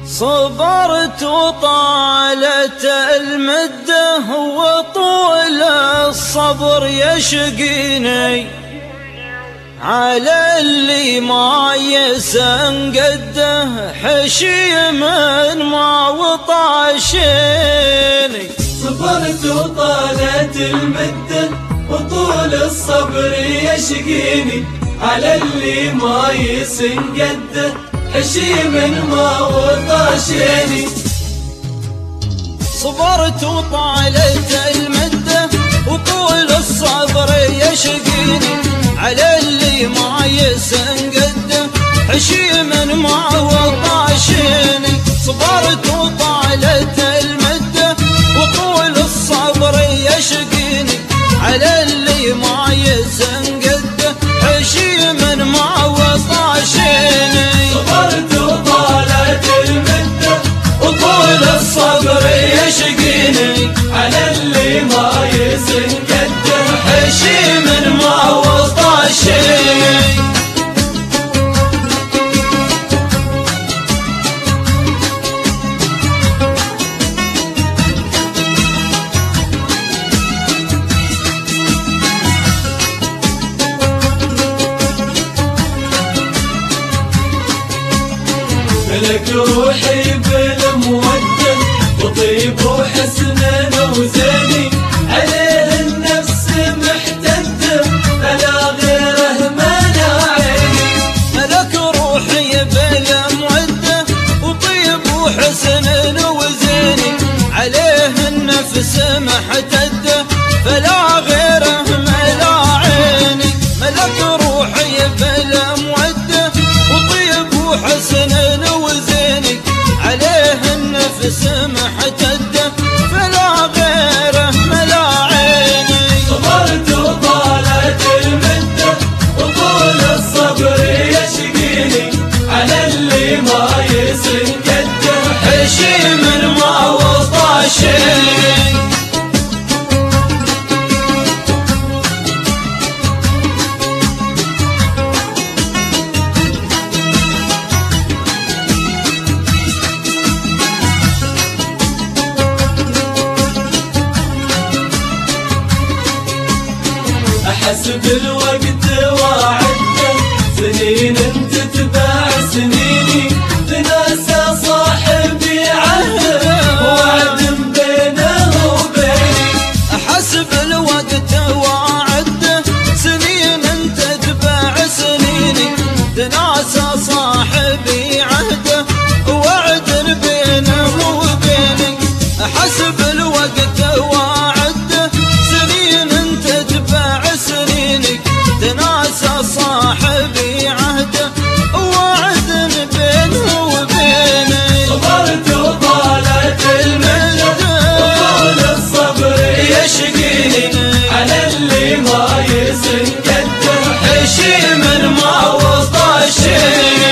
صبرت وطالت المدة وطول الصبر يشقيني على اللي ما يسنقده حشيم ما وطاشيني. صبرت وطالت المدة وطول الصبر يشقيني على اللي ما يسنقده حشيم ما وطاشيني. صبرت وطالت المدة وطول الصبر يشقيني على اللي ما يسنقده حشيم ما وطاشيني. صبرت وطالت المدة وطول الصبر يشقيني على اللي ما يسنقده حشيم ما وطاشيني. صبرت وطالت المدة وطول الصبر يشقيني على اللي ما يسنقده حشيم ما وطاشيني. ملك روحي بالمودة وطيب وحسن وزيني عليه النفس محتدة فلا غيره ملا عيني. ملك روحي بالمودة وطيب وحسن وزيني عليه النفس محتدة فلا غيره ملا عيني. ملك روحي بالمودة وطيب وحسن وزيني عليه النفس محتدة فلا غيره ملا عيني. صبرت وطالت المدة وطول الصبر يشقيني على اللي ما يسنقده حشيم ما وطاشيني. أحسب الوقت وعده سنين تتبع سنيني تناسى صاحبي عهد وعد بينه وبيني. أحسب الوقت وعده سنين تتبع سنيني تناسى صاحبي عهده وعد بينه وبيني. أحسب الوقت وعده سنين تتبع سنيني تناسى صاحبي عهده وعد بينه وبيني. صبرت وطالت المدة وطول الصبر يشقيني على اللي ما يسنقده حشيم ما وطاشيني.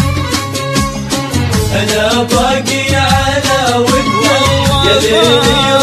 أنا باقي على وده يا ليلي